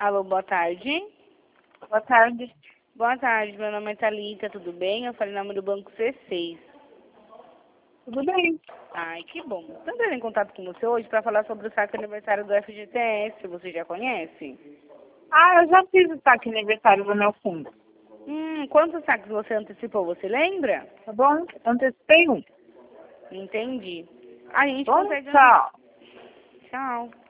Alô, boa tarde. Boa tarde. Boa tarde, meu nome é Thalita, tudo bem? Eu falei em nome do Banco C6. Tudo bem? Ai, que bom. Estou entrando em contato com você hoje para falar sobre o saque aniversário do FGTS. Você já conhece? Ah, eu já fiz o saque aniversário do meu fundo. Quantos saques você antecipou, você lembra? Tá bom? Antecipei um. Entendi. A gente Bom, consegue... tchau. Tchau.